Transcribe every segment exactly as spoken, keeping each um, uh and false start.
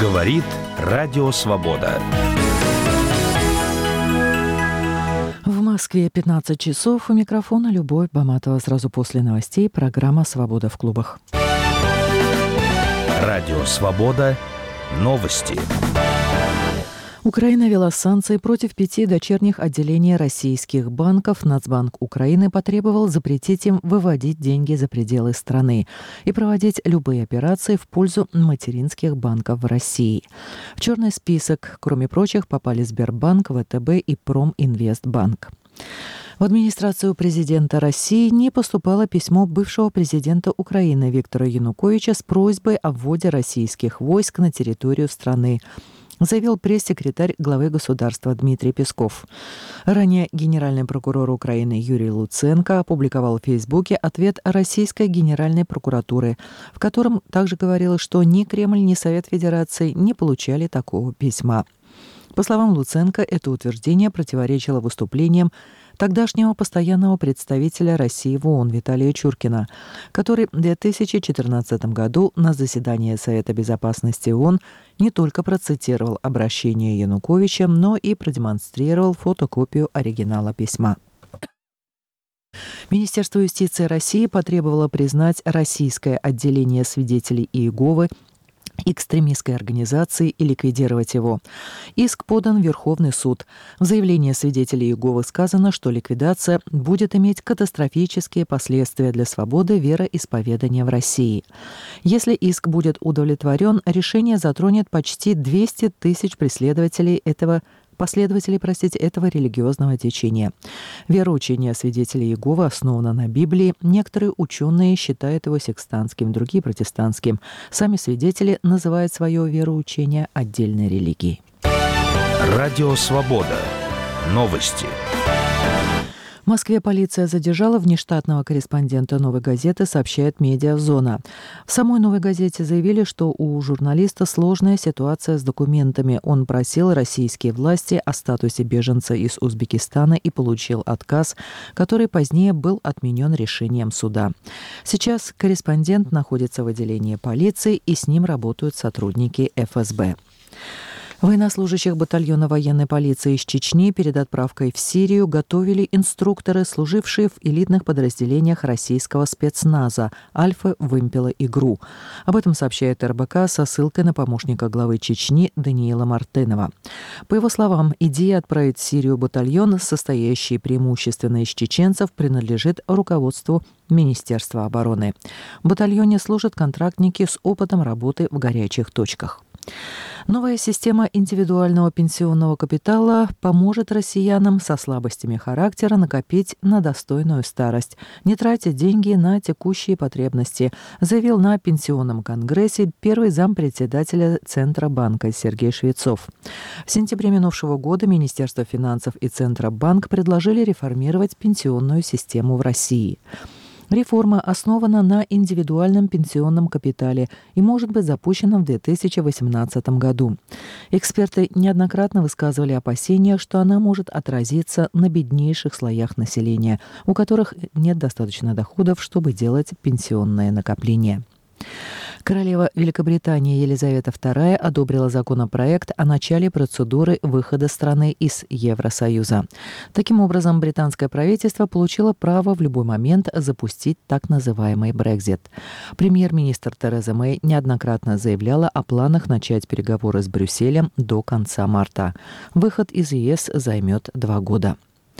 Говорит Радио Свобода. В Москве пятнадцать часов. У микрофона Любовь Баматова. Сразу после новостей программа «Свобода в клубах». Радио Свобода. Новости. Украина ввела санкции против пяти дочерних отделений российских банков. Нацбанк Украины потребовал запретить им выводить деньги за пределы страны и проводить любые операции в пользу материнских банков в России. В черный список, кроме прочих, попали Сбербанк, ВТБ и Проминвестбанк. В администрацию президента России не поступало письмо бывшего президента Украины Виктора Януковича с просьбой о вводе российских войск на территорию страны, заявил пресс-секретарь главы государства Дмитрий Песков. Ранее генеральный прокурор Украины Юрий Луценко опубликовал в Фейсбуке ответ Российской Генеральной прокуратуры, в котором также говорилось, что ни Кремль, ни Совет Федерации не получали такого письма. По словам Луценко, это утверждение противоречило выступлениям тогдашнего постоянного представителя России в ООН Виталия Чуркина, который в две тысячи четырнадцатом году на заседании Совета безопасности ООН не только процитировал обращение Януковича, но и продемонстрировал фотокопию оригинала письма. Министерство юстиции России потребовало признать российское отделение свидетелей Иеговы экстремистской организации и ликвидировать его. Иск подан в Верховный суд. В заявлении свидетелей Иеговы сказано, что ликвидация будет иметь катастрофические последствия для свободы вероисповедания в России. Если иск будет удовлетворен, решение затронет почти двести тысяч преследователей этого последователей, простите, этого религиозного течения. Вероучение свидетелей Иеговы основано на Библии. Некоторые ученые считают его секстантским, другие – протестантским. Сами свидетели называют свое вероучение отдельной религией. Радио Свобода. Новости. В Москве полиция задержала внештатного корреспондента «Новой газеты», сообщает «Медиазона». В самой «Новой газете» заявили, что у журналиста сложная ситуация с документами. Он просил российские власти о статусе беженца из Узбекистана и получил отказ, который позднее был отменен решением суда. Сейчас корреспондент находится в отделении полиции, и с ним работают сотрудники эф эс бэ. Военнослужащих батальона военной полиции из Чечни перед отправкой в Сирию готовили инструкторы, служившие в элитных подразделениях российского спецназа «Альфа», «Вымпела» и «ГРУ». Об этом сообщает эр бэ ка со ссылкой на помощника главы Чечни Даниила Мартынова. По его словам, идея отправить в Сирию батальон, состоящий преимущественно из чеченцев, принадлежит руководству Министерства обороны. В батальоне служат контрактники с опытом работы в горячих точках. Новая система индивидуального пенсионного капитала поможет россиянам со слабостями характера накопить на достойную старость, не тратя деньги на текущие потребности, заявил на пенсионном конгрессе первый зампредседателя Центробанка Сергей Швецов. В сентябре минувшего года Министерство финансов и Центробанк предложили реформировать пенсионную систему в России. Реформа основана на индивидуальном пенсионном капитале и может быть запущена в две тысячи восемнадцатом году. Эксперты неоднократно высказывали опасения, что она может отразиться на беднейших слоях населения, у которых нет достаточно доходов, чтобы делать пенсионное накопление. Королева Великобритании Елизавета вторая одобрила законопроект о начале процедуры выхода страны из Евросоюза. Таким образом, британское правительство получило право в любой момент запустить так называемый Брексит. Премьер-министр Тереза Мэй неоднократно заявляла о планах начать переговоры с Брюсселем до конца марта. Выход из е эс займет два года.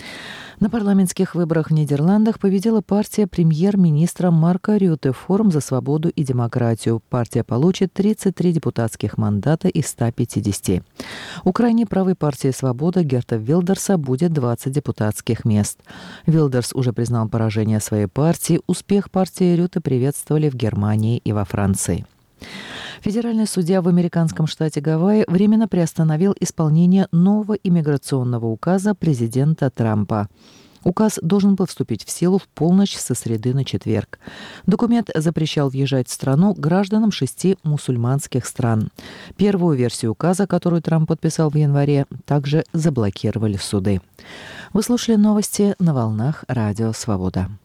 На парламентских выборах в Нидерландах победила партия премьер-министра Марка Рютте «Форум за свободу и демократию». Партия получит тридцать три депутатских мандата из ста пятидесяти. У крайней правой партии «Свобода» Герта Вилдерса будет двадцать депутатских мест. Вилдерс уже признал поражение своей партии. Успех партии Рютте приветствовали в Германии и во Франции. Федеральный судья в американском штате Гавайи временно приостановил исполнение нового иммиграционного указа президента Трампа. Указ должен был вступить в силу в полночь со среды на четверг. Документ запрещал въезжать в страну гражданам шести мусульманских стран. Первую версию указа, которую Трамп подписал в январе, также заблокировали суды. Вы слушали новости на волнах Радио Свобода.